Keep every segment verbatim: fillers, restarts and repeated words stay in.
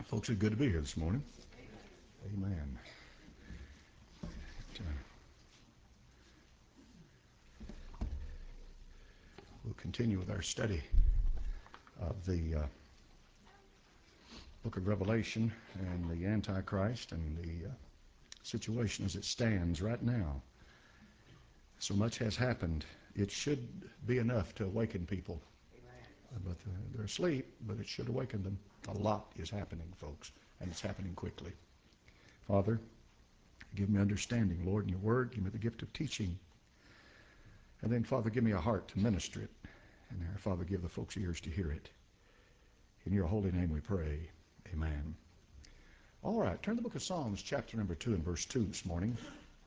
Folks, it's good to be here this morning. Amen. We'll continue with our study of the uh, book of Revelation and the Antichrist and the uh, situation as it stands right now. So much has happened. It should be enough to awaken people. But uh, they're asleep, but it should awaken them. A lot is happening, folks, and it's happening quickly. Father, give me understanding, Lord, in your word. Give me the gift of teaching. And then, Father, give me a heart to minister it. And there, Father, give the folks ears to hear it. In your holy name we pray. Amen. All right, turn to the book of Psalms, chapter number two and verse two this morning.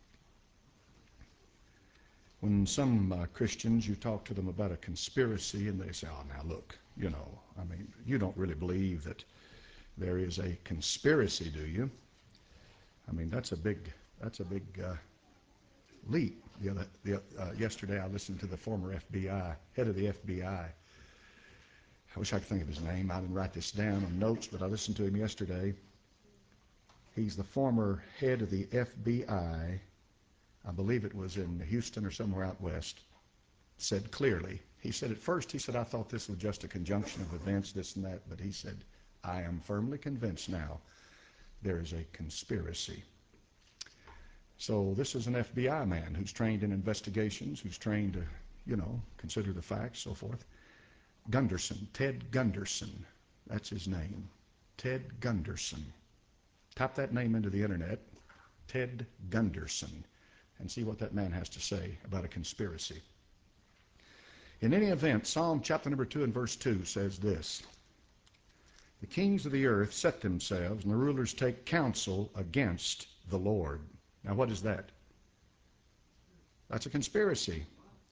When some uh, Christians, you talk to them about a conspiracy, and they say, oh, now look, you know, I mean, you don't really believe that there is a conspiracy, do you? I mean, that's a big, that's a big uh, leap. The other, the, uh, yesterday I listened to the former F B I, head of the F B I. I wish I could think of his name. I didn't write this down on notes, but I listened to him yesterday. He's the former head of the F B I. I believe it was in Houston or somewhere out west, said clearly. He said at first, he said, I thought this was just a conjunction of events, this and that, but he said, I am firmly convinced now there is a conspiracy. So this is an F B I man who's trained in investigations, who's trained to, you know, consider the facts, so forth. Gunderson, Ted Gunderson, that's his name, Ted Gunderson. Type that name into the internet, Ted Gunderson, and see what that man has to say about a conspiracy. In any event, Psalm chapter number two and verse two says this: the kings of the earth set themselves, and the rulers take counsel against the Lord. Now what is that? That's a conspiracy.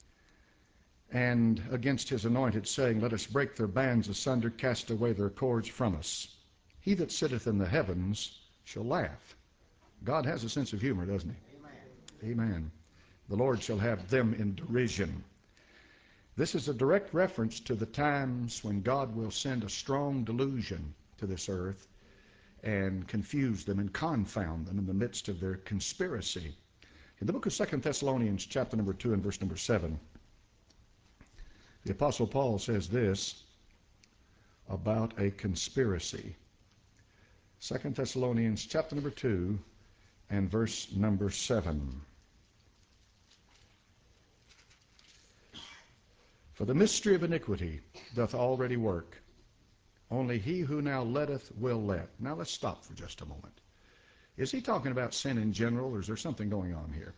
And against his anointed, saying, let us break their bands asunder, cast away their cords from us. He that sitteth in the heavens shall laugh. God has a sense of humor, doesn't he? Amen. The Lord shall have them in derision. This is a direct reference to the times when God will send a strong delusion to this earth and confuse them and confound them in the midst of their conspiracy. In the book of Second Thessalonians chapter number two and verse number seven, the Apostle Paul says this about a conspiracy. Second Thessalonians chapter number two and verse number seven. For the mystery of iniquity doth already work. Only he who now letteth will let. Now let's stop for just a moment. Is he talking about sin in general, or is there something going on here?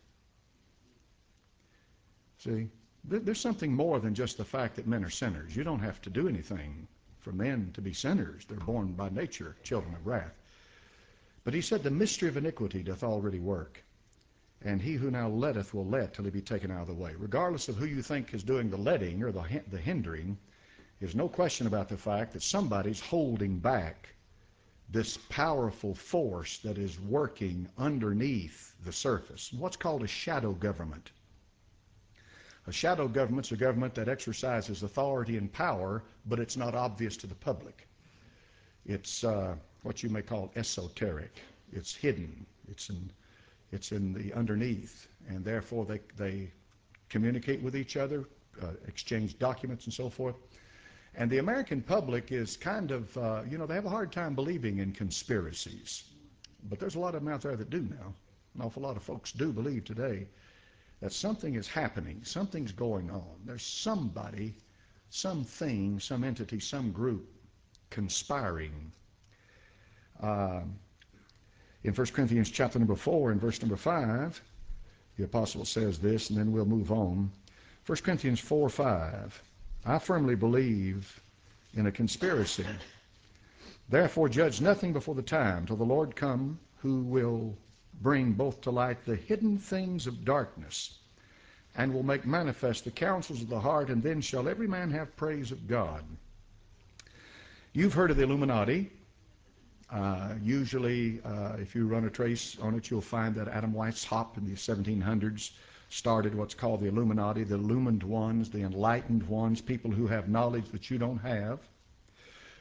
See, there's something more than just the fact that men are sinners. You don't have to do anything for men to be sinners. They're born by nature children of wrath. But he said the mystery of iniquity doth already work. And he who now letteth will let till he be taken out of the way. Regardless of who you think is doing the letting or the, the hindering, there's no question about the fact that somebody's holding back this powerful force that is working underneath the surface. What's called a shadow government. A shadow government's a government that exercises authority and power, but it's not obvious to the public. It's uh, what you may call esoteric. It's hidden. It's in It's in the underneath, and therefore they, they communicate with each other, uh, exchange documents and so forth. And the American public is kind of, uh, you know, they have a hard time believing in conspiracies. But there's a lot of them out there that do now. An awful lot of folks do believe today that something is happening, something's going on. There's somebody, something, some entity, some group conspiring. Uh, In First Corinthians chapter number four and verse number five, the apostle says this, and then we'll move on. First Corinthians four five, I firmly believe in a conspiracy. Therefore judge nothing before the time till the Lord come, who will bring both to light the hidden things of darkness, and will make manifest the counsels of the heart, and then shall every man have praise of God. You've heard of the Illuminati. Uh, usually, uh, if you run a trace on it, you'll find that Adam Weishaupt in the seventeen hundreds started what's called the Illuminati, the illumined ones, the enlightened ones, people who have knowledge that you don't have.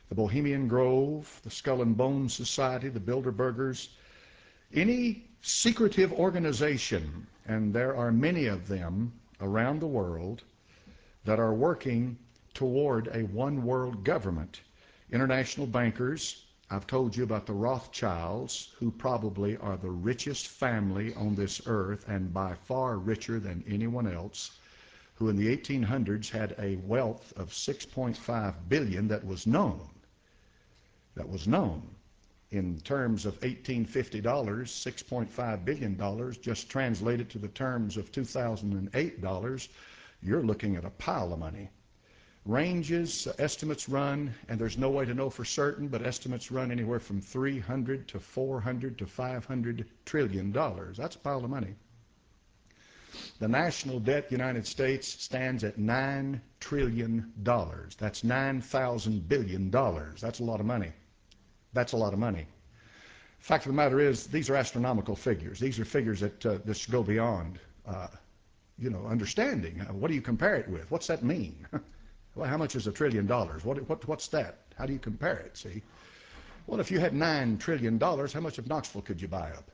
the Bohemian Grove, the Skull and Bones Society, the Bilderbergers, any secretive organization, and there are many of them around the world that are working toward a one world government. International bankers, I've told you about the Rothschilds, who probably are the richest family on this earth and by far richer than anyone else, who in the eighteen hundreds had a wealth of six point five billion dollars that was known. That was known. In terms of eighteen fifty dollars, six point five billion dollars, just translated to the terms of two thousand eight dollars, you're looking at a pile of money. Ranges, uh, estimates run, and there's no way to know for certain, but estimates run anywhere from three hundred to four hundred to five hundred trillion dollars. That's a pile of money. The national debt of the United States stands at nine trillion dollars. That's nine thousand billion dollars. That's a lot of money. That's a lot of money. The fact of the matter is, these are astronomical figures. These are figures that uh, this go beyond, uh, you know, understanding. Uh, what do you compare it with? What's that mean? Well, how much is a trillion dollars? What, what, what's that? How do you compare it, see? Well, if you had nine trillion dollars, how much of Knoxville could you buy up?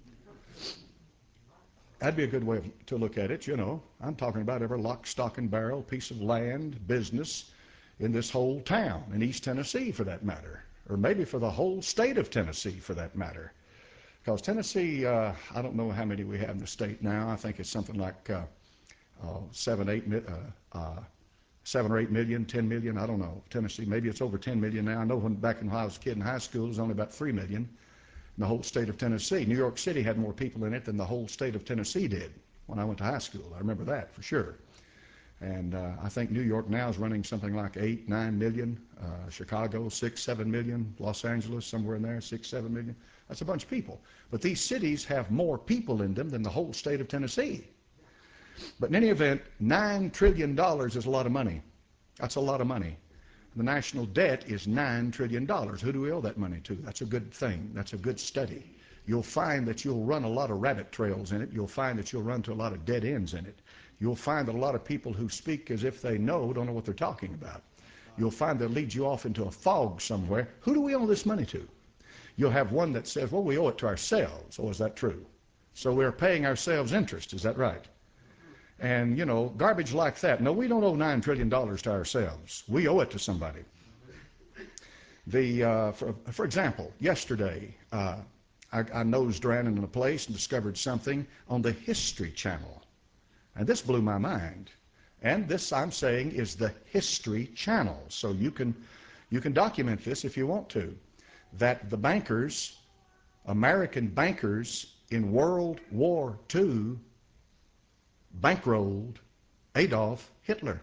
That'd be a good way of, to look at it, you know. I'm talking about every lock, stock, and barrel piece of land, business in this whole town, in East Tennessee for that matter, or maybe for the whole state of Tennessee for that matter. Because Tennessee, uh, I don't know how many we have in the state now. I think it's something like uh, uh, seven, eight, uh, uh, seven or eight million, ten million, I don't know. Tennessee, maybe it's over ten million now. I know when back when I was a kid in high school, it was only about three million in the whole state of Tennessee. New York City had more people in it than the whole state of Tennessee did when I went to high school. I remember that for sure. And uh, I think New York now is running something like eight, nine million. Uh, Chicago, six, seven million. Los Angeles, somewhere in there, six, seven million. That's a bunch of people. But these cities have more people in them than the whole state of Tennessee. But in any event, nine trillion dollars is a lot of money. That's a lot of money. The national debt is nine trillion dollars. Who do we owe that money to? That's a good thing. That's a good study. You'll find that you'll run a lot of rabbit trails in it. You'll find that you'll run to a lot of dead ends in it. You'll find that a lot of people who speak as if they know don't know what they're talking about. You'll find that leads you off into a fog somewhere. Who do we owe this money to? You'll have one that says, well, we owe it to ourselves. Oh, is that true? So we're paying ourselves interest. Is that right? And, you know, garbage like that. No, we don't owe nine trillion dollars to ourselves. We owe it to somebody. The, uh, for, for example, yesterday, uh, I, I nosed around in a place and discovered something on the History Channel. And this blew my mind. And this, I'm saying, is the History Channel. So you can, you can document this if you want to. That the bankers, American bankers in World War Two, bankrolled Adolf Hitler.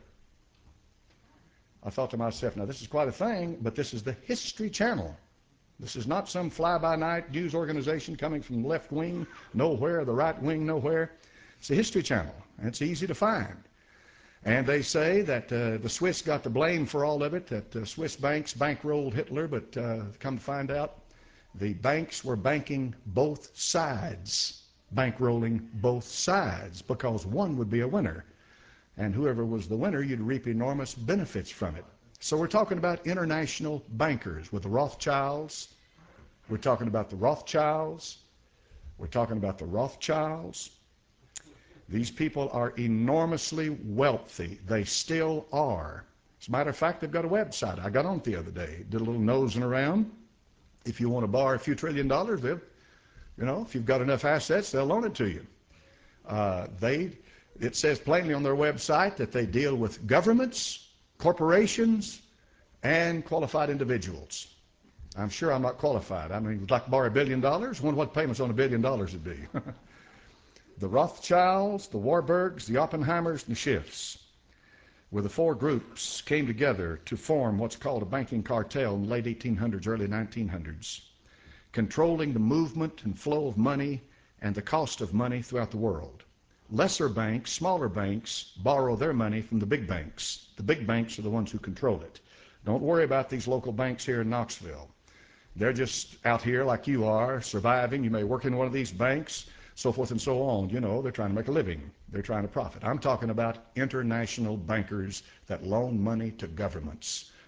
I thought to myself, now this is quite a thing, but this is the History Channel. This is not some fly-by-night news organization coming from the left wing nowhere, the right wing nowhere. It's the History Channel, and it's easy to find. And they say that uh, the Swiss got the blame for all of it, that uh, Swiss banks bankrolled Hitler, but uh, come to find out, the banks were banking both sides, bankrolling both sides, because one would be a winner. And whoever was the winner, you'd reap enormous benefits from it. So we're talking about international bankers with the Rothschilds. We're talking about the Rothschilds. We're talking about the Rothschilds. These people are enormously wealthy. They still are. As a matter of fact, they've got a website. I got on it the other day, did a little nosing around. If you want to borrow a few trillion dollars, they'll, you know, if you've got enough assets, they'll loan it to you. Uh, they, it says plainly on their website that they deal with governments, corporations, and qualified individuals. I'm sure I'm not qualified. I mean, would like to borrow a billion dollars? I wonder what payments on a billion dollars would be. The Rothschilds, the Warburgs, the Oppenheimers, and the Schiffs were the four groups came together to form what's called a banking cartel in the late eighteen hundreds, early nineteen hundreds, controlling the movement and flow of money and the cost of money throughout the world. Lesser banks, smaller banks, borrow their money from the big banks. The big banks are the ones who control it. Don't worry about these local banks here in Knoxville. They're just out here like you are, surviving. You may work in one of these banks, so forth and so on. You know, they're trying to make a living. They're trying to profit. I'm talking about international bankers that loan money to governments.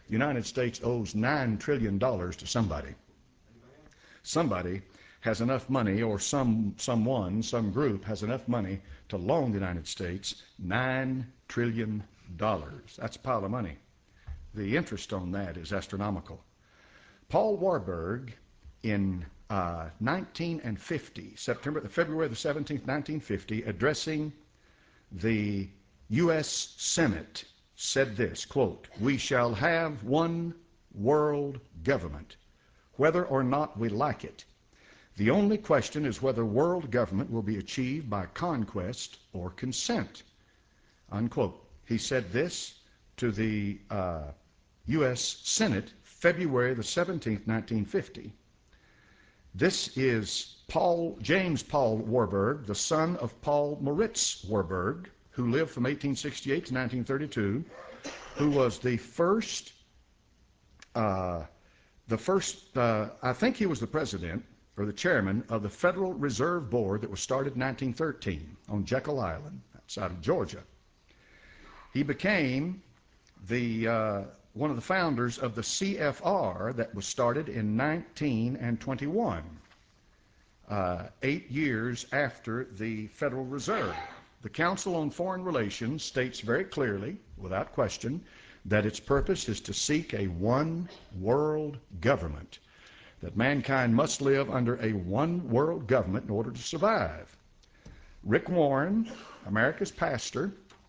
The United States owes nine trillion dollars to somebody. Somebody has enough money, or some someone, some group has enough money to loan the United States nine trillion dollars. That's a pile of money. The interest on that is astronomical. Paul Warburg in uh, nineteen fifty, September, February the seventeenth, nineteen fifty, addressing the U S Senate, said this, quote, "We shall have one world government, whether or not we like it. The only question is whether world government will be achieved by conquest or consent," unquote. He said this to the uh, U S Senate, February the seventeenth, nineteen fifty. This is Paul, James Paul Warburg, the son of Paul Moritz Warburg, who lived from eighteen sixty-eight to nineteen thirty-two, who was the first, uh, the first, uh, I think he was the president or the chairman of the Federal Reserve Board that was started in nineteen thirteen on Jekyll Island outside of Georgia. He became the uh, one of the founders of the C F R that was started in nineteen twenty-one, uh, eight years after the Federal Reserve. The Council on Foreign Relations states very clearly, without question, that its purpose is to seek a one world government, that mankind must live under a one world government in order to survive. Rick Warren, America's pastor,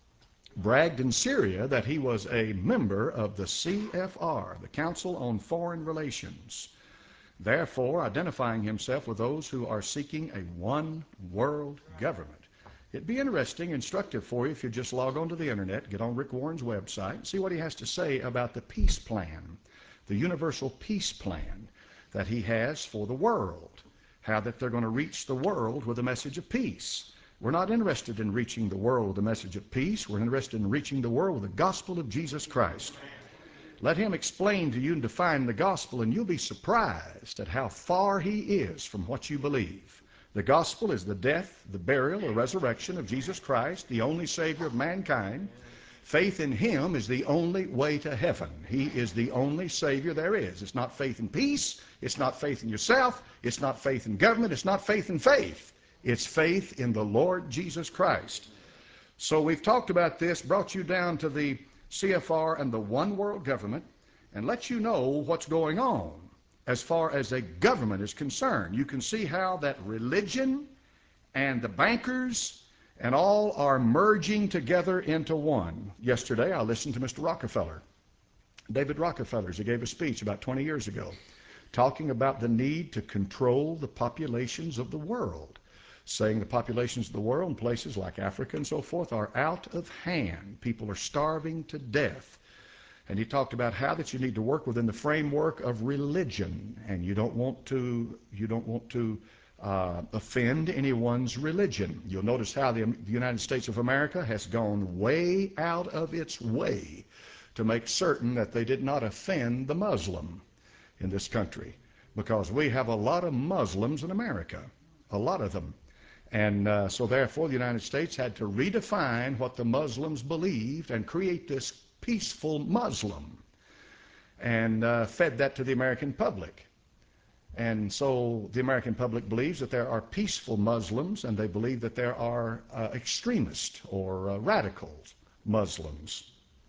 bragged in Syria that he was a member of the C F R, the Council on Foreign Relations, therefore identifying himself with those who are seeking a one world government. It'd be interesting, instructive for you if you just log on to the internet, get on Rick Warren's website, and see what he has to say about the peace plan, the universal peace plan that he has for the world, how that they're going to reach the world with a message of peace. We're not interested in reaching the world with a message of peace. We're interested in reaching the world with the gospel of Jesus Christ. Let him explain to you and define the gospel, and you'll be surprised at how far he is from what you believe. The gospel is the death, the burial, or resurrection of Jesus Christ, the only Savior of mankind. Faith in him is the only way to heaven. He is the only Savior there is. It's not faith in peace. It's not faith in yourself. It's not faith in government. It's not faith in faith. It's faith in the Lord Jesus Christ. So we've talked about this, brought you down to the C F R and the one world government, and let you know what's going on as far as a government is concerned. You can see how that religion and the bankers and all are merging together into one. Yesterday I listened to Mister Rockefeller, David Rockefeller, as he gave a speech about twenty years ago, talking about the need to control the populations of the world, saying the populations of the world in places like Africa and so forth are out of hand. People are starving to death. And he talked about how that you need to work within the framework of religion, and you don't want to you don't want to uh, offend anyone's religion. You'll notice how the, the United States of America has gone way out of its way to make certain that they did not offend the Muslim in this country, because we have a lot of Muslims in America, a lot of them. And uh, so therefore the United States had to redefine what the Muslims believed and create this peaceful Muslim, and uh, fed that to the American public. And so the American public believes that there are peaceful Muslims, and they believe that there are uh, extremist or uh, radical Muslims.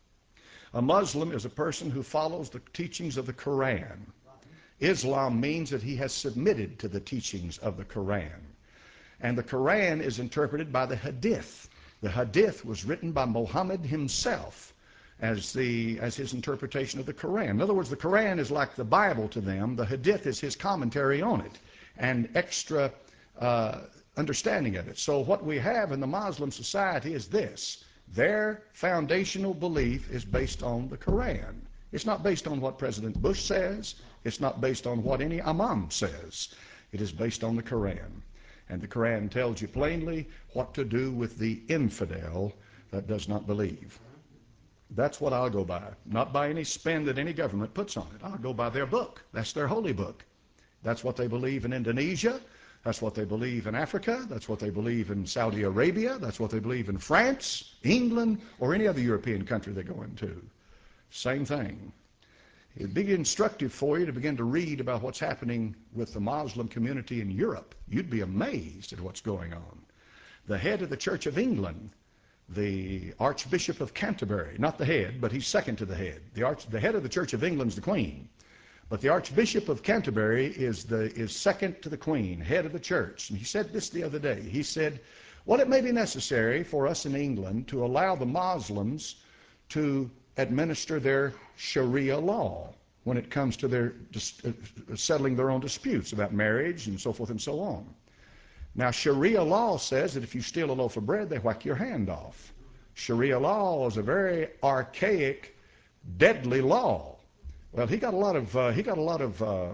A Muslim is a person who follows the teachings of the Quran. Islam means that he has submitted to the teachings of the Quran. And the Quran is interpreted by the Hadith. The Hadith was written by Muhammad himself as the as his interpretation of the Quran. In other words, the Quran is like the Bible to them. The Hadith is his commentary on it and extra uh, understanding of it. So what we have in the Muslim society is this: their foundational belief is based on the Quran. It's not based on what President Bush says. It's not based on what any imam says. It is based on the Quran. And the Quran tells you plainly what to do with the infidel that does not believe. That's what I'll go by, not by any spin that any government puts on it. I'll go by their book. That's their holy book. That's what they believe in Indonesia. That's what they believe in Africa. That's what they believe in Saudi Arabia. That's what they believe in France, England, or any other European country they go into. Same thing. It'd be instructive for you to begin to read about what's happening with the Muslim community in Europe. You'd be amazed at what's going on. The head of the Church of England, the Archbishop of Canterbury, not the head, but he's second to the head. The, arch, the head of the Church of England's the Queen. But the Archbishop of Canterbury is, the, is second to the Queen, head of the church. And he said this the other day. He said, well, it may be necessary for us in England to allow the Muslims to administer their Sharia law when it comes to their uh, settling their own disputes about marriage and so forth and so on. Now, Sharia law says that if you steal a loaf of bread, they whack your hand off. Sharia law is a very archaic, deadly law. Well, he got a lot of uh, he got a lot of uh,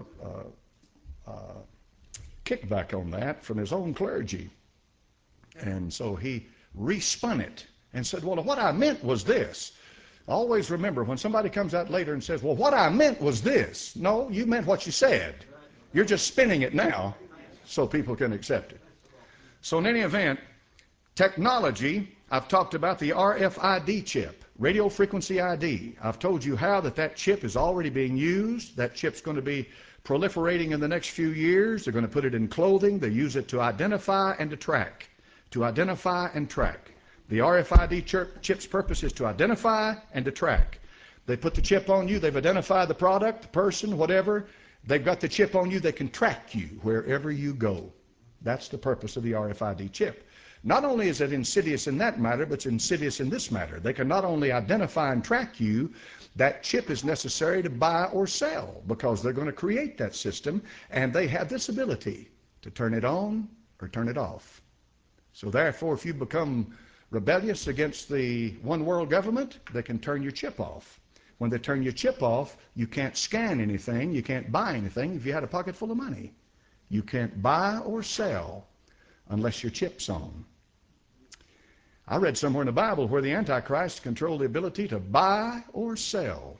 uh, uh, kickback on that from his own clergy, and so he respun it and said, "Well, what I meant was this." Always remember when somebody comes out later and says, "Well, what I meant was this." No, you meant what you said. You're just spinning it now so people can accept it. So in any event, technology, I've talked about the R F I D chip, radio frequency I D. I've told you how that that chip is already being used. That chip's going to be proliferating in the next few years. They're going to put it in clothing. They use it to identify and to track. To identify and track. The R F I D chip's purpose is to identify and to track. They put the chip on you. They've identified the product, the person, whatever. They've got the chip on you. They can track you wherever you go. That's the purpose of the R F I D chip. Not only is it insidious in that matter, but it's insidious in this matter. They can not only identify and track you, that chip is necessary to buy or sell because they're going to create that system, and they have this ability to turn it on or turn it off. So therefore, if you become rebellious against the one world government, they can turn your chip off. When they turn your chip off, you can't scan anything, you can't buy anything if you had a pocket full of money. You can't buy or sell unless your chip's on. I read somewhere in the Bible where the Antichrist controlled the ability to buy or sell.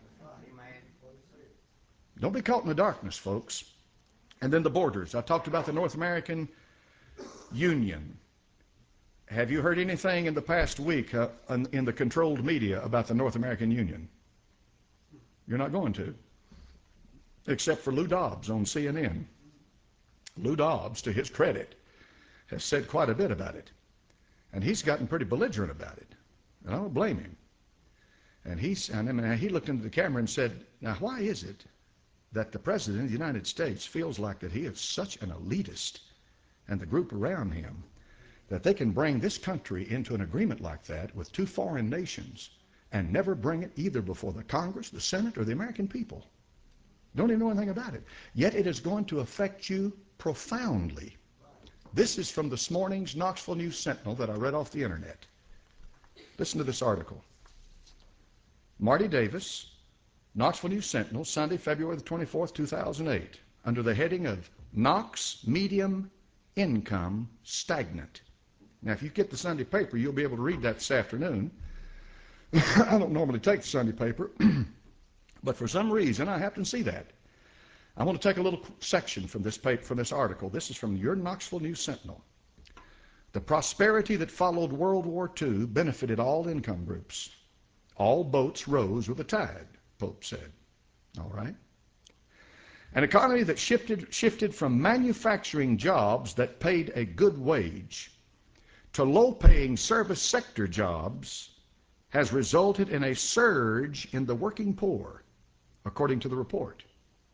Don't be caught in the darkness, folks. And then the borders. I talked about the North American Union. Have you heard anything in the past week uh, in the controlled media about the North American Union? You're not going to. Except for Lou Dobbs on C N N. Lou Dobbs, to his credit, has said quite a bit about it. And he's gotten pretty belligerent about it. And I don't blame him. And, he's, and I mean, he looked into the camera and said, now why is it that the President of the United States feels like that he is such an elitist and the group around him that they can bring this country into an agreement like that with two foreign nations and never bring it either before the Congress, the Senate, or the American people? Don't even know anything about it. Yet it is going to affect you profoundly. This is from this morning's Knoxville News Sentinel that I read off the internet. Listen to this article. Marty Davis, Knoxville News Sentinel, Sunday, February the twenty-fourth, two thousand eight, under the heading of Knox Medium Income Stagnant. Now, if you get the Sunday paper, you'll be able to read that this afternoon. I don't normally take the Sunday paper, but for some reason I happen to see that. I want to take a little section from this paper, from this article. This is from your Knoxville News Sentinel. The prosperity that followed World War Two benefited all income groups. All boats rose with the tide, Pope said. All right. An economy that shifted, shifted from manufacturing jobs that paid a good wage to low-paying service sector jobs has resulted in a surge in the working poor, according to the report.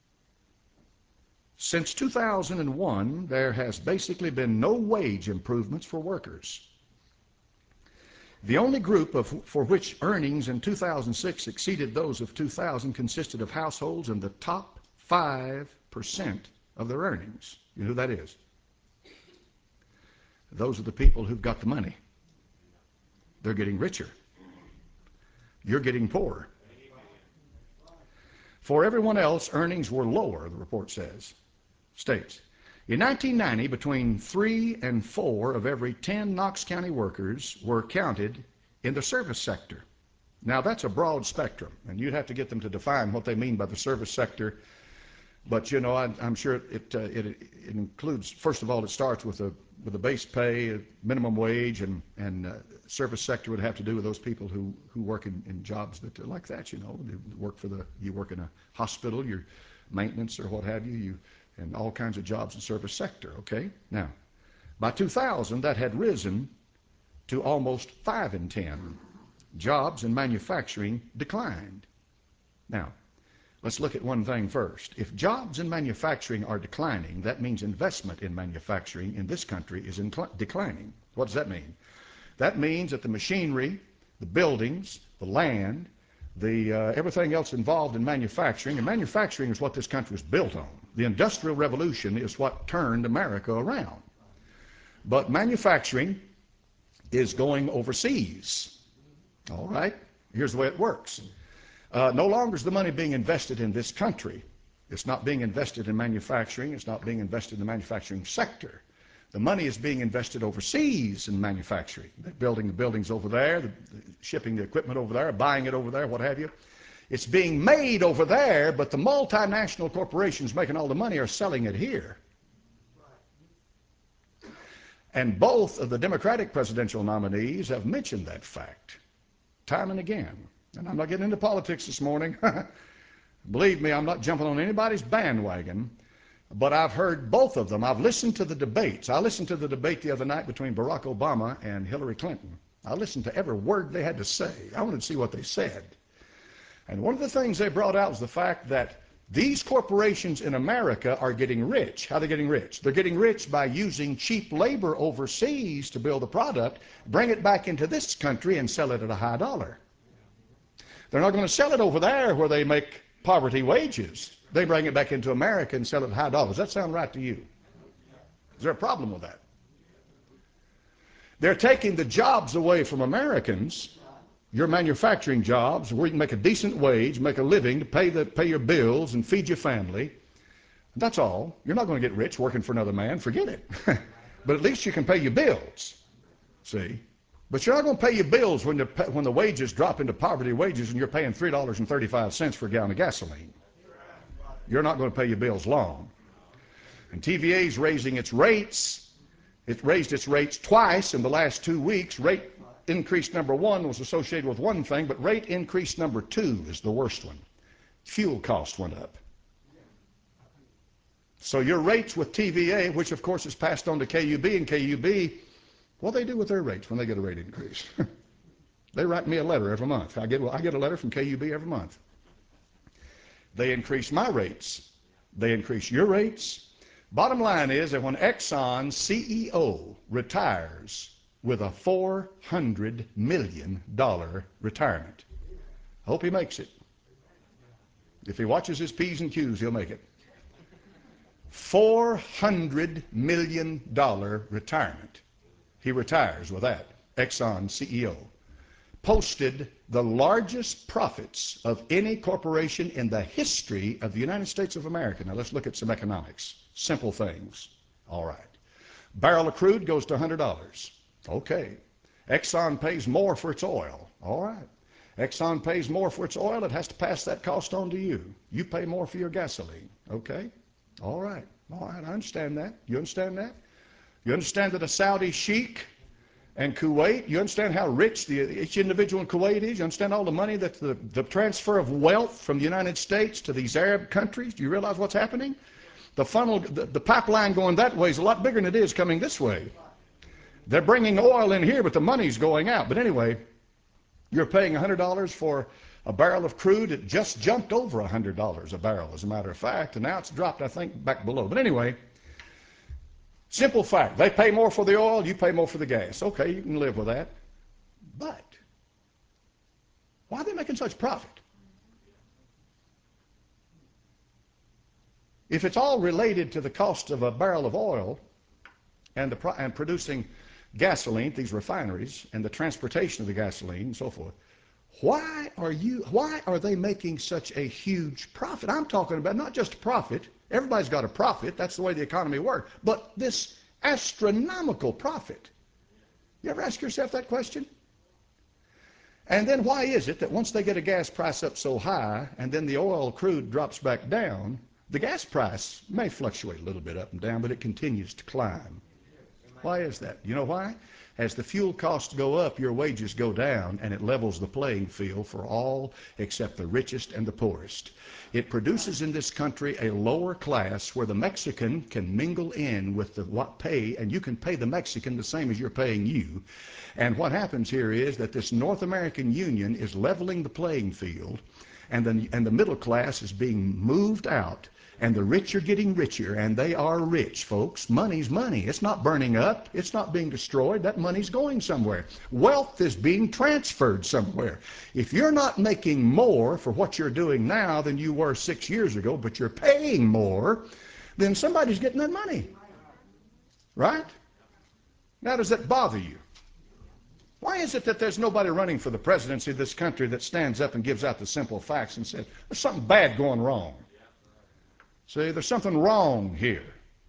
Since two thousand one, there has basically been no wage improvements for workers. The only group of, for which earnings in two thousand six exceeded those of two thousand consisted of households in the top five percent of their earnings. You know who that is? Those are the people who've got the money. They're getting richer. You're getting poorer. For everyone else, earnings were lower, the report says. States. In nineteen ninety, between three and four of every ten Knox County workers were counted in the service sector. Now, that's a broad spectrum, and you'd have to get them to define what they mean by the service sector. But you know, I, I'm sure it, uh, it it includes. First of all, it starts with a with a base pay, a minimum wage, and and uh, service sector would have to do with those people who who work in, in jobs that are like that. You know, they work for the you work in a hospital, your maintenance or what have you, you and all kinds of jobs in service sector. Okay, now by two thousand, that had risen to almost five in ten. Jobs in manufacturing declined. Now, let's look at one thing first. If jobs in manufacturing are declining, that means investment in manufacturing in this country is declining. What does that mean? That means that the machinery, the buildings, the land, the uh, everything else involved in manufacturing, and manufacturing is what this country was built on. The Industrial Revolution is what turned America around. But manufacturing is going overseas. All right? Here's the way it works. Uh, no longer is the money being invested in this country. It's not being invested in manufacturing. It's not being invested in the manufacturing sector. The money is being invested overseas in manufacturing. They're building the buildings over there, the, the, shipping the equipment over there, buying it over there, what have you. It's being made over there, but the multinational corporations making all the money are selling it here. And both of the Democratic presidential nominees have mentioned that fact time and again. And I'm not getting into politics this morning. Believe me, I'm not jumping on anybody's bandwagon. But I've heard both of them. I've listened to the debates. I listened to the debate the other night between Barack Obama and Hillary Clinton. I listened to every word they had to say. I wanted to see what they said. And one of the things they brought out was the fact that these corporations in America are getting rich. How are they getting rich? They're getting rich by using cheap labor overseas to build a product, bring it back into this country and sell it at a high dollar. They're not going to sell it over there where they make poverty wages. They bring it back into America and sell it at high dollars. Does that sound right to you? Is there a problem with that? They're taking the jobs away from Americans, your manufacturing jobs, where you can make a decent wage, make a living to pay, the, pay your bills and feed your family. That's all. You're not going to get rich working for another man. Forget it. But at least you can pay your bills. See? But you're not going to pay your bills when the, when the wages drop into poverty wages and you're paying three dollars and thirty-five cents for a gallon of gasoline. You're not going to pay your bills long. And T V A is raising its rates. It raised its rates twice in the last two weeks. Rate increase number one was associated with one thing, but rate increase number two is the worst one. Fuel cost went up. So your rates with T V A, which of course is passed on to K U B, and K U B, what do they do with their rates when they get a rate increase? They write me a letter every month. I get, I get a letter from K U B every month. They increase my rates. They increase your rates. Bottom line is that when Exxon's C E O retires with a four hundred million dollars retirement, I hope he makes it. If he watches his P's and Q's, he'll make it. four hundred million dollars retirement. He retires with that. Exxon C E O. Posted the largest profits of any corporation in the history of the United States of America. Now let's look at some economics. Simple things. All right. Barrel of crude goes to one hundred dollars. Okay. Exxon pays more for its oil. All right. Exxon pays more for its oil. It has to pass that cost on to you. You pay more for your gasoline. Okay. All right. All right. I understand that. You understand that? You understand that a Saudi sheik and Kuwait, you understand how rich the, each individual in Kuwait is? You understand all the money that the, the transfer of wealth from the United States to these Arab countries? Do you realize what's happening? The funnel, the, the pipeline going that way is a lot bigger than it is coming this way. They're bringing oil in here, but the money's going out. But anyway, you're paying one hundred dollars for a barrel of crude. It just jumped over one hundred dollars a barrel, as a matter of fact, and now it's dropped, I think, back below. But anyway, simple fact. They pay more for the oil, you pay more for the gas. Okay, you can live with that. But why are they making such profit? If it's all related to the cost of a barrel of oil and, the, and producing gasoline, these refineries, and the transportation of the gasoline and so forth, why are you, why are they making such a huge profit? I'm talking about not just profit. Everybody's got a profit. That's the way the economy works. But this astronomical profit. You ever ask yourself that question? And then why is it that once they get a gas price up so high and then the oil crude drops back down, The gas price may fluctuate a little bit up and down, but it continues to climb. Why is that? You know why? As the fuel costs go up, your wages go down, and it levels the playing field for all except the richest and the poorest. It produces in this country a lower class where the Mexican can mingle in with the what pay, and you can pay the Mexican the same as you're paying you. And what happens here is that this North American Union is leveling the playing field, and the, and the middle class is being moved out. And the rich are getting richer, and they are rich, folks. Money's money. It's not burning up. It's not being destroyed. That money's going somewhere. Wealth is being transferred somewhere. If you're not making more for what you're doing now than you were six years ago, but you're paying more, then somebody's getting that money. Right? Now, does that bother you? Why is it that there's nobody running for the presidency of this country that stands up and gives out the simple facts and says, there's something bad going wrong? See, there's something wrong here.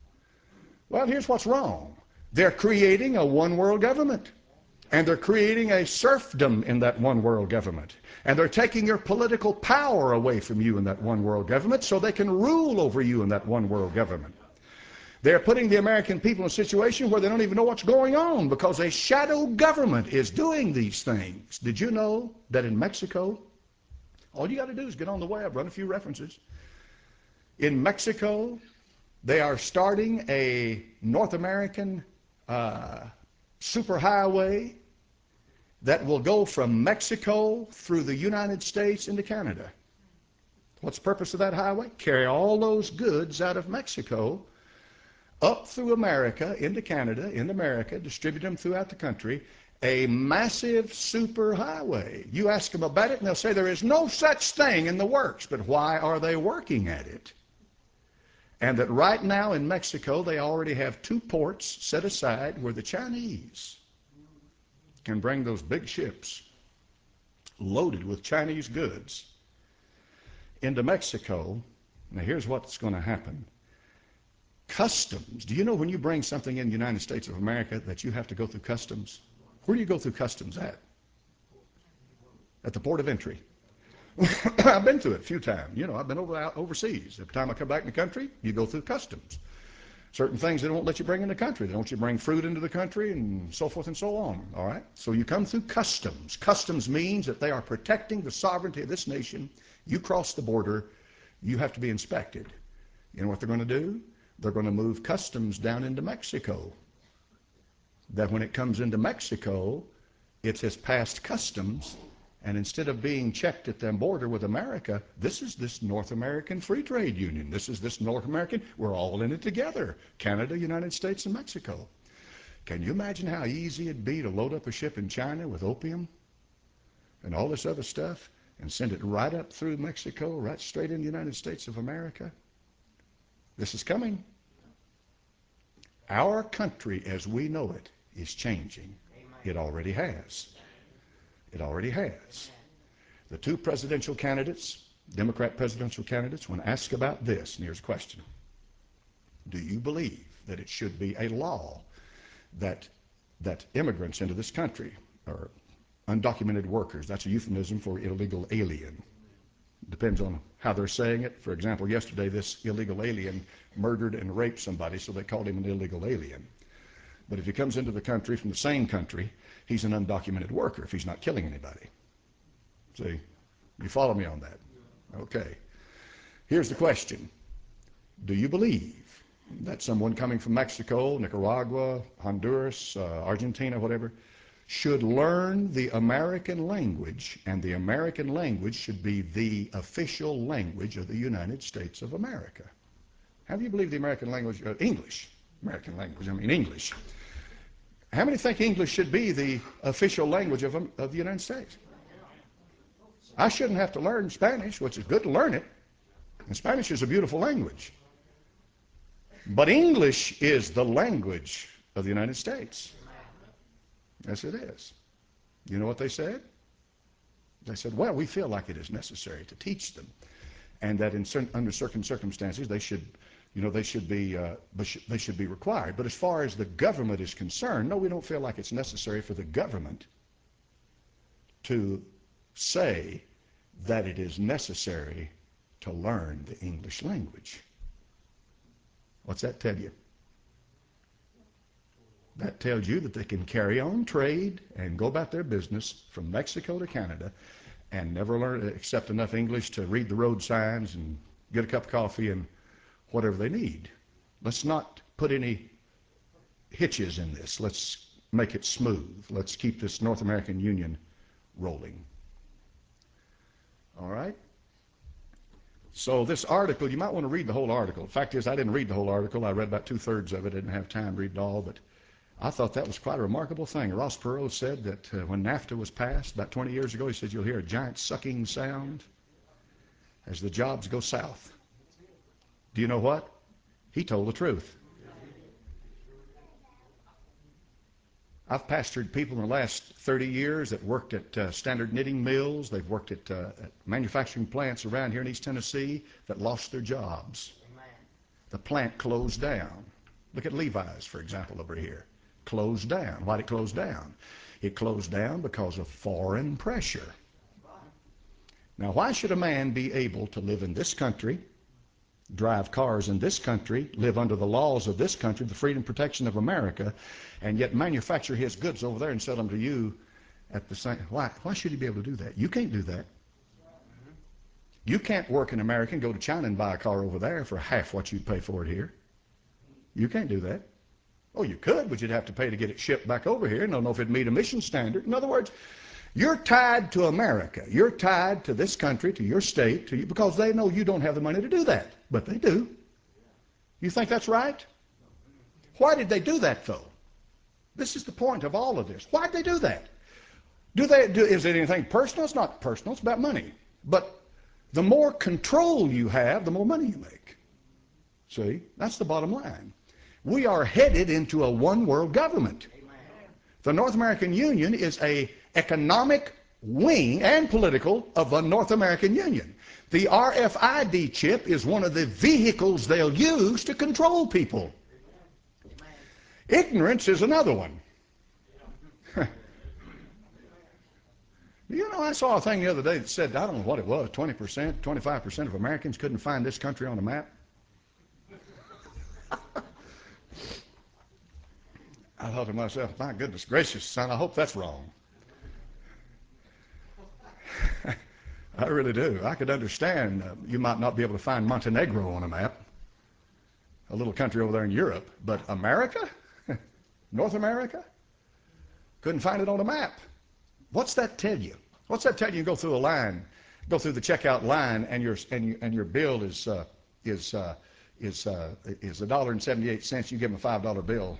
Well, here's what's wrong. They're creating a one-world government. And they're creating a serfdom in that one-world government. And they're taking your political power away from you in that one-world government so they can rule over you in that one-world government. They're putting the American people in a situation where they don't even know what's going on because a shadow government is doing these things. Did you know that in Mexico, all you got to do is get on the web, run a few references. In Mexico, they are starting a North American uh, superhighway that will go from Mexico through the United States into Canada. What's the purpose of that highway? Carry all those goods out of Mexico up through America into Canada, in America, distribute them throughout the country. A massive superhighway. You ask them about it and they'll say there is no such thing in the works. But why are they working at it? And that right now in Mexico they already have two ports set aside where the Chinese can bring those big ships loaded with Chinese goods into Mexico. Now here's what's going to happen. Customs. Do you know when you bring something in the United States of America that you have to go through customs? Where do you go through customs at? At the port of entry. I've been through it a few times. You know, I've been over out overseas. Every time I come back in the country, you go through customs. Certain things they won't let you bring in the country. They don't want you to bring fruit into the country and so forth and so on. All right? So you come through customs. Customs means that they are protecting the sovereignty of this nation. You cross the border, you have to be inspected. You know what they're going to do? They're going to move customs down into Mexico. That when it comes into Mexico, it has passed customs. And instead of being checked at the border with America, this is this North American Free Trade Union. This is this North American, we're all in it together. Canada, United States, and Mexico. Can you imagine how easy it'd be to load up a ship in China with opium and all this other stuff and send it right up through Mexico, right straight in the United States of America? This is coming. Our country as we know it is changing. It already has. It already has. The two presidential candidates, Democrat presidential candidates, when asked about this, and here's a question. Do you believe that it should be a law that, that immigrants into this country are undocumented workers? That's a euphemism for illegal alien. Depends on how they're saying it. For example, yesterday this illegal alien murdered and raped somebody, so they called him an illegal alien. But if he comes into the country from the same country, he's an undocumented worker if he's not killing anybody. See? You follow me on that? Okay. Here's the question. Do you believe that someone coming from Mexico, Nicaragua, Honduras, uh, Argentina, whatever, should learn the American language, and the American language should be the official language of the United States of America? How do you believe the American language, uh, English, American language, I mean English. How many think English should be the official language of, of the United States? I shouldn't have to learn Spanish, which is good to learn it. And Spanish is a beautiful language. But English is the language of the United States. Yes, it is. You know what they said? They said, well, we feel like it is necessary to teach them, and that in certain, under certain circumstances they should, you know, they should be, uh, they should be required. But as far as the government is concerned, no, we don't feel like it's necessary for the government to say that it is necessary to learn the English language. What's that tell you? That tells you that they can carry on trade and go about their business from Mexico to Canada and never learn except enough English to read the road signs and get a cup of coffee and whatever they need. Let's not put any hitches in this. Let's make it smooth. Let's keep this North American Union rolling. All right? So this article, you might want to read the whole article. The fact is, I didn't read the whole article. I read about two-thirds of it. I didn't have time to read it all, but I thought that was quite a remarkable thing. Ross Perot said that uh, when NAFTA was passed about twenty years ago, he said you'll hear a giant sucking sound as the jobs go south. Do you know what? He told the truth. I've pastored people in the last thirty years that worked at uh, standard knitting mills. They've worked at, uh, at manufacturing plants around here in East Tennessee that lost their jobs. The plant closed down. Look at Levi's, for example, over here. Closed down. Why did it close down? It closed down because of foreign pressure. Now, why should a man be able to live in this country, drive cars in this country, live under the laws of this country, the freedom and protection of America, and yet manufacture his goods over there and sell them to you at the same? Why? Why should he be able to do that? You can't do that. You can't work in America and go to China and buy a car over there for half what you'd pay for it here. You can't do that. Oh, you could, but you'd have to pay to get it shipped back over here. I don't know if it'd meet emission standard. In other words, you're tied to America. You're tied to this country, to your state, to you, because they know you don't have the money to do that. But they do. You think that's right? Why did they do that, though? This is the point of all of this. Why did they do that? Do they do? Is it anything personal? It's not personal. It's about money. But the more control you have, the more money you make. See? That's the bottom line. We are headed into a one-world government. The North American Union is a economic wing and political of the North American Union. The R F I D chip is one of the vehicles they'll use to control people. Ignorance is another one. You know, I saw a thing the other day that said, I don't know what it was, twenty percent, twenty-five percent of Americans couldn't find this country on a map. I thought to myself, my goodness gracious, son, I hope that's wrong. I really do. I could understand uh, you might not be able to find Montenegro on a map, a little country over there in Europe, but America? North America? Couldn't find it on a map. What's that tell you? What's that tell you? You go through a line, go through the checkout line, and your and, you, and your bill is uh, is uh, is uh, is a dollar and seventy-eight cents. You give them a five dollar bill.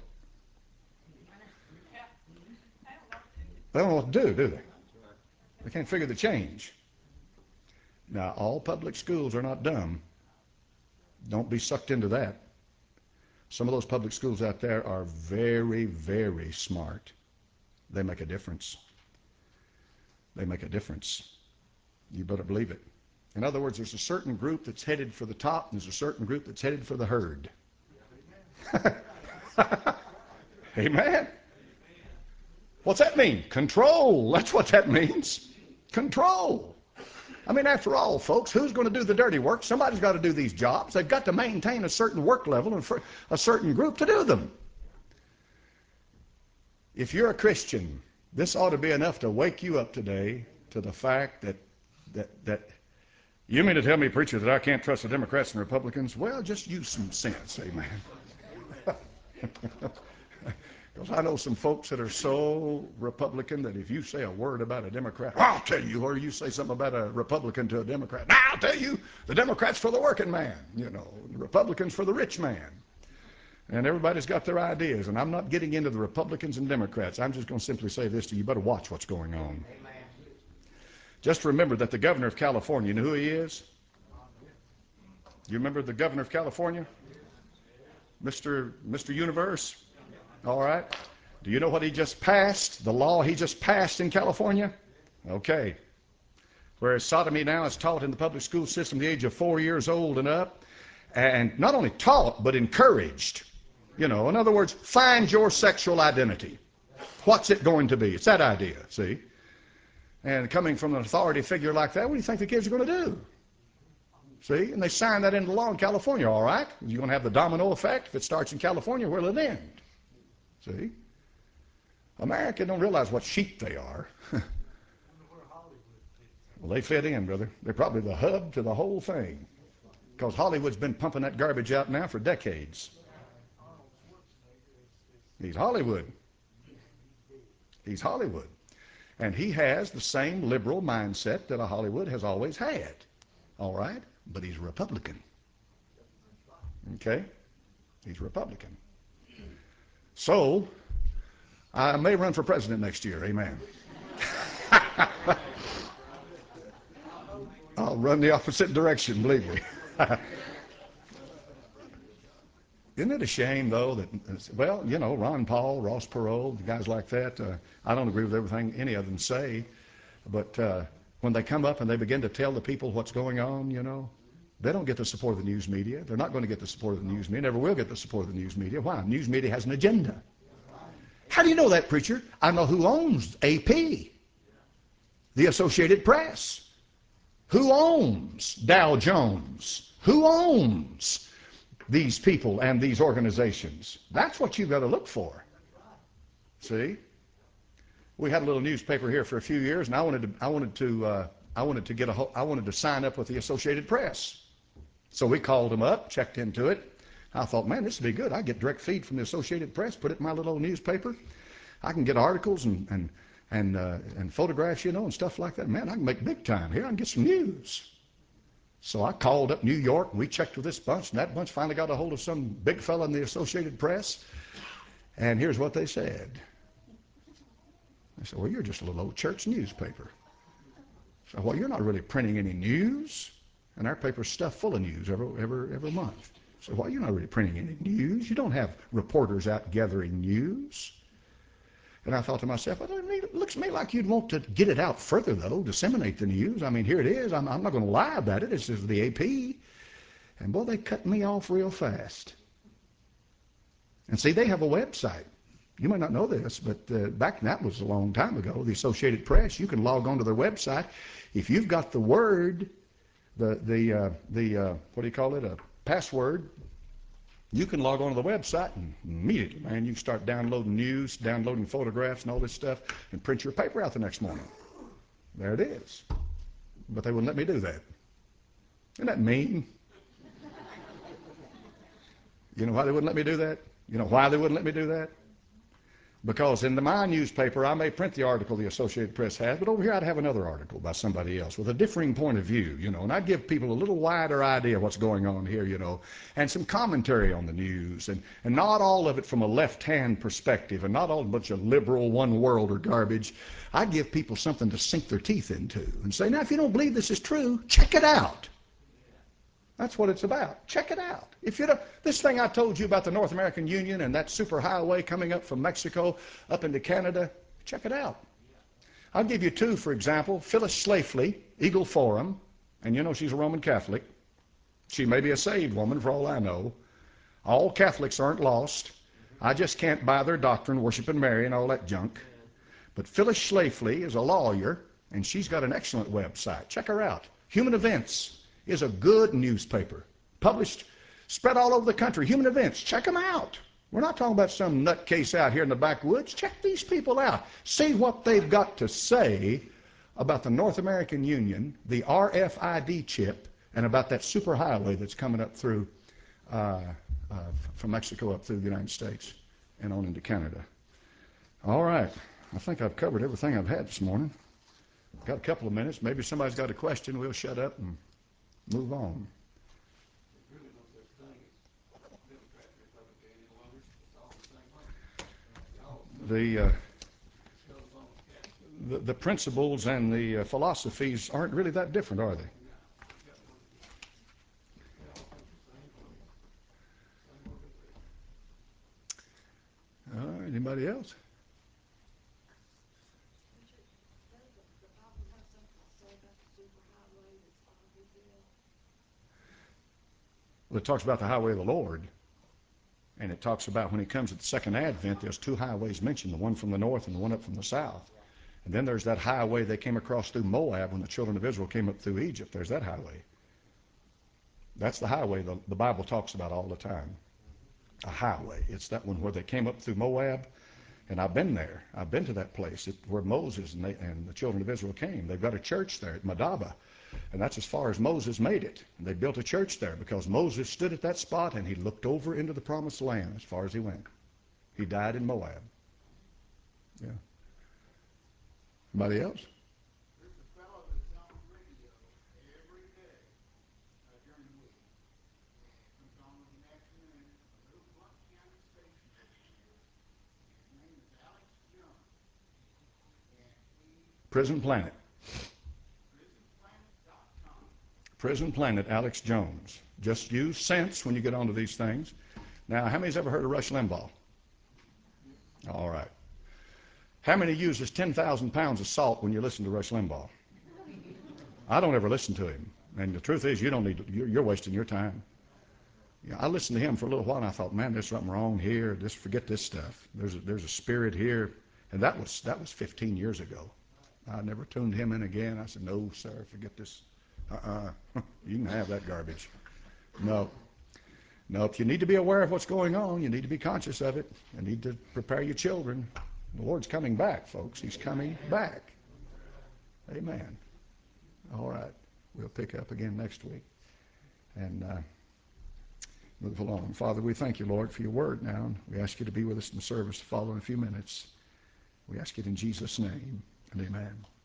They don't know what to do, do they? They can't figure the change. Now, all public schools are not dumb. Don't be sucked into that. Some of those public schools out there are very, very smart. They make a difference. They make a difference. You better believe it. In other words, there's a certain group that's headed for the top, and there's a certain group that's headed for the herd. Amen? What's that mean? Control. That's what that means. Control. I mean, after all, folks, who's going to do the dirty work? Somebody's got to do these jobs. They've got to maintain a certain work level and for a certain group to do them. If you're a Christian, this ought to be enough to wake you up today to the fact that that that you mean to tell me, preacher, that I can't trust the Democrats and Republicans? Well, just use some sense, amen. Because I know some folks that are so Republican that if you say a word about a Democrat, well, I'll tell you, or you say something about a Republican to a Democrat, now I'll tell you, the Democrats for the working man, you know, the Republicans for the rich man. And everybody's got their ideas, and I'm not getting into the Republicans and Democrats. I'm just going to simply say this to you, you better watch what's going on. Amen. Just remember that the governor of California, you know who he is? You remember the governor of California? Mister Mister Universe? All right. Do you know what he just passed? The law he just passed in California? Okay. Whereas sodomy now is taught in the public school system at the age of four years old and up. And not only taught, but encouraged. You know, in other words, find your sexual identity. What's it going to be? It's that idea, see? And coming from an authority figure like that, what do you think the kids are going to do? See? And they signed that into law in California, all right? You're going to have the domino effect. If it starts in California, where'll it end? See? America don't realize what sheep they are. Well, they fit in, brother. They're probably the hub to the whole thing. Because Hollywood's been pumping that garbage out now for decades. He's Hollywood. He's Hollywood. And he has the same liberal mindset that a Hollywood has always had. All right? But he's Republican. Okay? He's Republican. So, I may run for president next year. Amen. I'll run the opposite direction, believe me. Isn't it a shame, though, that, well, you know, Ron Paul, Ross Perot, guys like that, uh, I don't agree with everything any of them say, but uh, when they come up and they begin to tell the people what's going on, you know, they don't get the support of the news media. They're not going to get the support of the news media. Never will get the support of the news media. Why? News media has an agenda. How do you know that, preacher? I know who owns A P, the Associated Press. Who owns Dow Jones? Who owns these people and these organizations? That's what you've got to look for. See? We had a little newspaper here for a few years, and I wanted to, I wanted to, uh, I wanted to get a, I wanted to sign up with the Associated Press. So we called them up, checked into it. I thought, man, this would be good. I get direct feed from the Associated Press, put it in my little old newspaper. I can get articles and and and uh, and photographs, you know, and stuff like that. Man, I can make big time here. I can get some news. So I called up New York, and we checked with this bunch, and that bunch finally got a hold of some big fella in the Associated Press. And here's what they said. They said, well, you're just a little old church newspaper. So, well, you're not really printing any news. And our paper's stuffed full of news every, every, every month. So, well, you're not really printing any news. You don't have reporters out gathering news. And I thought to myself, well, it looks to me like you'd want to get it out further, though, disseminate the news. I mean, here it is. I'm, I'm not going to lie about it. This is the A P. And, boy, they cut me off real fast. And, see, they have a website. You might not know this, but uh, back that was a long time ago, the Associated Press, you can log on to their website. If you've got the word, the, the, uh, the uh, what do you call it, a password, you can log on to the website and immediately, man, you can start downloading news, downloading photographs and all this stuff and print your paper out the next morning. There it is. But they wouldn't let me do that. Isn't that mean? You know why they wouldn't let me do that? You know why they wouldn't let me do that? Because in the, my newspaper, I may print the article the Associated Press has, but over here I'd have another article by somebody else with a differing point of view, you know, and I'd give people a little wider idea of what's going on here, you know, and some commentary on the news, and, and not all of it from a left-hand perspective, and not all a bunch of liberal one-worlder garbage. I'd give people something to sink their teeth into and say, now, if you don't believe this is true, check it out. That's what it's about. Check it out. If you don't, this thing I told you about the North American Union and that superhighway coming up from Mexico up into Canada, check it out. I'll give you two, for example. Phyllis Schlafly, Eagle Forum, and you know she's a Roman Catholic. She may be a saved woman for all I know. All Catholics aren't lost. I just can't buy their doctrine, worshiping Mary and all that junk. But Phyllis Schlafly is a lawyer, and she's got an excellent website. Check her out. Human Events is a good newspaper, published, spread all over the country. Human Events, check them out. We're not talking about some nutcase out here in the backwoods. Check these people out. See what they've got to say about the North American Union, the R F I D chip, and about that superhighway that's coming up through, uh, uh, from Mexico up through the United States and on into Canada. All right, I think I've covered everything I've had this morning. Got a couple of minutes. Maybe somebody's got a question. We'll shut up and move on. The, uh, the, the principles and the uh, philosophies aren't really that different, are they? All right, anybody else? Well, it talks about the highway of the Lord. And it talks about when he comes at the second advent, there's two highways mentioned, the one from the north and the one up from the south. And then there's that highway they came across through Moab when the children of Israel came up through Egypt. There's that highway. That's the highway the, the Bible talks about all the time. A highway. It's that one where they came up through Moab. And I've been there. I've been to that place it, where Moses and, they, and the children of Israel came. They've got a church there at Madaba. And that's as far as Moses made it. And they built a church there because Moses stood at that spot and he looked over into the promised land as far as he went. He died in Moab. Yeah. Anybody else? There's a fellow that's on the radio every day uh, during the week. And it comes on in the afternoon, a little Blunt County station station is. His name is Alex Jones. And he, Prison Planet. prison planet dot com. Prison Planet, Alex Jones. Just use sense when you get onto these things. Now, how many's ever heard of Rush Limbaugh? All right. How many uses ten thousand pounds of salt when you listen to Rush Limbaugh? I don't ever listen to him. And the truth is, you don't need to, you're, you're wasting your time. You know, I listened to him for a little while, and I thought, man, there's something wrong here. Just forget this stuff. There's a, there's a spirit here. And that was, that was fifteen years ago. I never tuned him in again. I said, no, sir, forget this. Uh-uh. You can have that garbage. No. Nope. You need to be aware of what's going on. You need to be conscious of it. You need to prepare your children. The Lord's coming back, folks. He's coming back. Amen. All right. We'll pick up again next week and uh, move along. Father, we thank you, Lord, for your word now. We ask you to be with us in the service to follow in a few minutes. We ask it in Jesus' name, and amen.